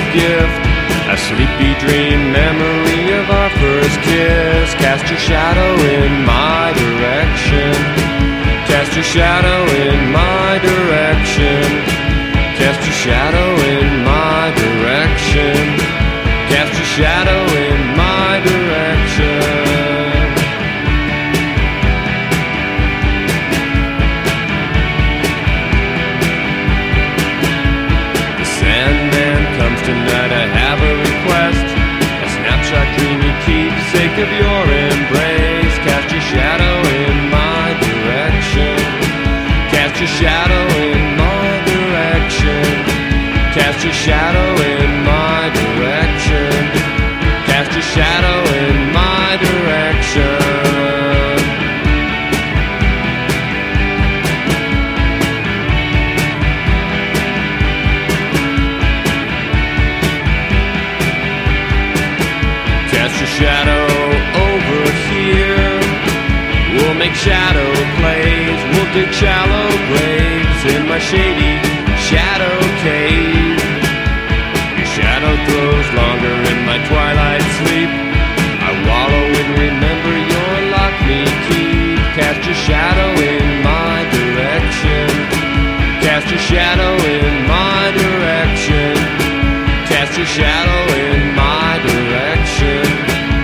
gift, a sleepy dream memory of our first kiss. Cast your shadow in my direction. Cast your shadow in my direction. Cast your shadow in my direction. Cast your shadow in my direction. The Sandman comes tonight, I have a request. A snapshot dreamy keepsake of your embrace. Cast your shadow in my direction. Cast your shadow in my direction. Cast your shadow in my direction. Cast your shadow in my direction. Cast your shadow over here. We'll make shadow plays. We'll dig shallow graves in my shady shadow cave. Your shadow throws longer in my twilight sleep. I wallow and remember your lock me key. Cast your shadow in my direction. Cast your shadow in my direction. Cast your shadow